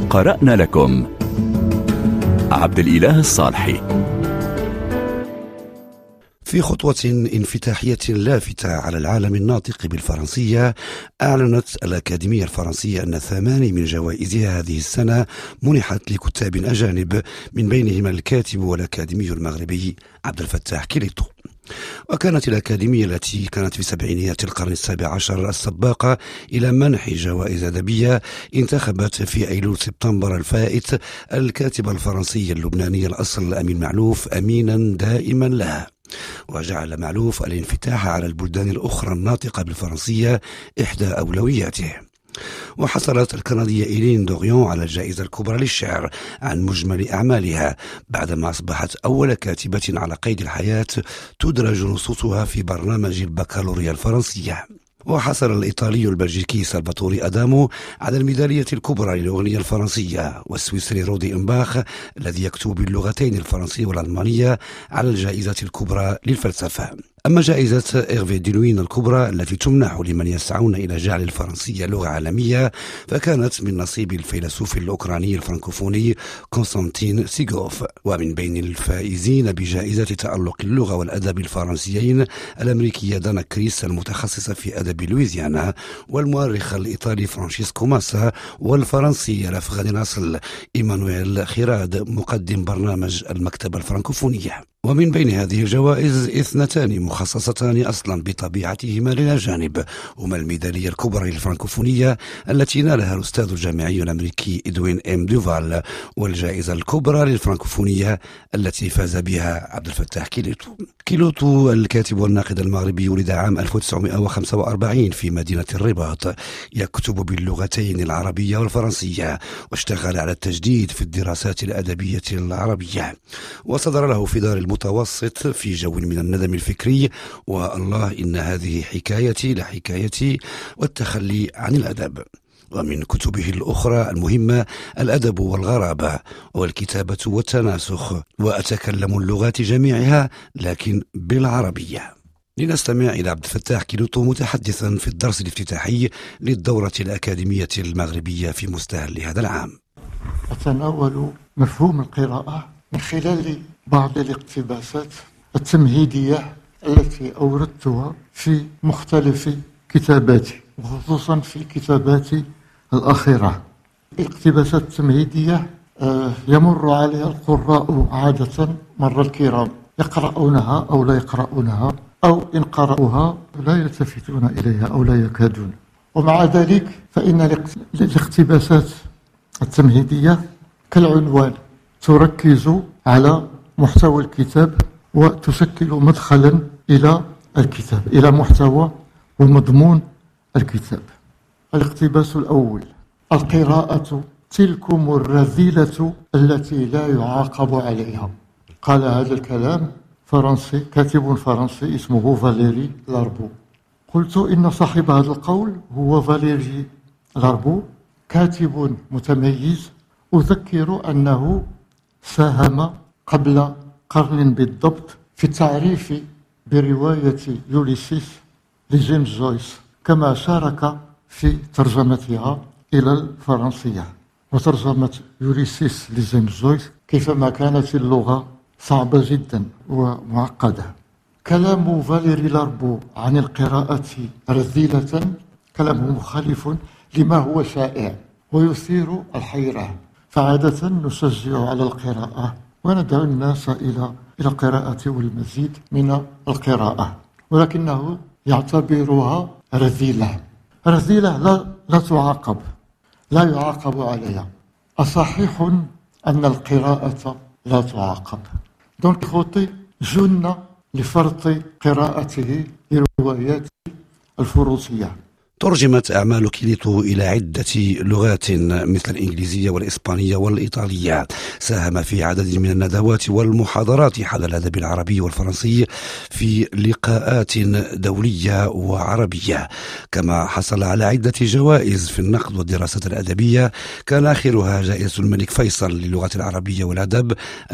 قرأنا لكم عبد الإله الصالحي. في خطوة انفتاحية لافتة على العالم الناطق بالفرنسية، أعلنت الأكاديمية الفرنسية أن 8 من جوائزها هذه السنة منحت لكتاب أجانب، من بينهم الكاتب والأكاديمي المغربي عبد الفتاح كيليتو. وكانت الأكاديمية التي كانت في سبعينيات القرن السابع عشر السباقة إلى منح جوائز أدبية انتخبت في أيلول سبتمبر الفائت الكاتب الفرنسي اللبناني الأصل أمين معلوف أمينا دائما لها، وجعل معلوف الانفتاح على البلدان الأخرى الناطقة بالفرنسية إحدى أولوياته. وحصلت الكندية إيلين دوريون على الجائزة الكبرى للشعر عن مجمل أعمالها، بعدما أصبحت أول كاتبة على قيد الحياة تدرج نصوصها في برنامج البكالوريا الفرنسية. وحصل الإيطالي البلجيكي سالفاتوري أدامو على الميدالية الكبرى للأغنية الفرنسية، والسويسري رودي إمباخ الذي يكتب باللغتين الفرنسية والألمانية على الجائزة الكبرى للفلسفة. أما جائزة إيرفي ديلوين الكبرى التي تمنح لمن يسعون إلى جعل الفرنسية لغة عالمية، فكانت من نصيب الفيلسوف الأوكراني الفرنكوفوني كونستانتين سيغوف. ومن بين الفائزين بجائزة تألق اللغة والأدب الفرنسيين الأمريكية دانا كريس المتخصصة في أدب لويزيانا، والمؤرخ الإيطالي فرانشيسكو ماسا، والفرنسي الأفغاني الأصل إيمانويل خيراد مقدم برنامج المكتبة الفرنكوفونية. ومن بين هذه الجوائز 2 مخصصتان أصلا بطبيعتهما للأجانب، هما الميدالية الكبرى للفرنكوفونية التي نالها الأستاذ الجامعي الأمريكي إدوين إم دوفال، والجائزة الكبرى للفرنكوفونية التي فاز بها عبد الفتاح كيليتو. كيليتو الكاتب والناقد المغربي ولد عام 1945 في مدينة الرباط، يكتب باللغتين العربية والفرنسية، واشتغل على التجديد في الدراسات الأدبية العربية. وصدر له في دار المتوسط في جو من الندم الفكري والله إن هذه حكايتي لحكايتي والتخلي عن الأدب. ومن كتبه الأخرى المهمة الأدب والغرابة والكتابة والتناسخ وأتكلم اللغات جميعها لكن بالعربية. لنستمع إلى عبد الفتاح كيليتو متحدثا في الدرس الافتتاحي للدورة الأكاديمية المغربية في مستهل هذا العام. أتناول مفهوم القراءة من خلال بعض الاقتباسات التمهيدية التي أوردتها في مختلف كتاباتي، وخصوصا في كتاباتي الأخيرة. الاقتباسات التمهيدية يمر عليها القراء عادة مر الكرام، يقرؤونها أو لا يقرؤونها، أو إن قرأوها لا يلتفتون إليها أو لا يكادون. ومع ذلك فإن الاقتباسات التمهيدية كالعنوان تركز على محتوى الكتاب وتشكل مدخلا إلى الكتاب، إلى محتوى ومضمون الكتاب. الاقتباس الأول: القراءة تلكم الرذيلة التي لا يعاقب عليها. قال هذا الكلام فرنسي، كاتب فرنسي اسمه فاليري لاربو. قلت إن صاحب هذا القول هو فاليري لاربو، كاتب متميز. أذكر أنه ساهم قبل قرن بالضبط في التعريف برواية يوليسيس لجيمس جويس، كما شارك في ترجمتها إلى الفرنسية. وترجمة يوليسيس لجيمس جويس كيفما كانت اللغة صعبة جدا ومعقدة. كلام فاليري لاربو عن القراءة رذيلة كلام مخالف لما هو شائع ويثير الحيرة، فعادة نشجع على القراءة وندعو الناس إلى القراءة والمزيد من القراءة، ولكنه يعتبرها رذيلة. رذيلة لا تعاقب، لا يعاقب عليها. أصحيح أن القراءة لا تعاقب. دون كيخوتي جن لفرط قراءته لروايات الفروسية. ترجمت أعمال كيليتو إلى عدة لغات مثل الإنجليزية والإسبانية والإيطالية. ساهم في عدد من الندوات والمحاضرات حول الأدب العربي والفرنسي في لقاءات دولية وعربية، كما حصل على عدة جوائز في النقد والدراسات الأدبية، كان آخرها جائزة الملك فيصل للغة العربية والأدب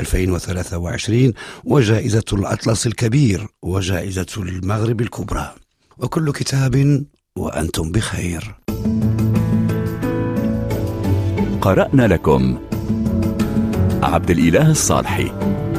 2023، وجائزة الأطلس الكبير، وجائزة المغرب الكبرى. وكل كتاب وأنتم بخير. قرأنا لكم عبد الإله الصالحي.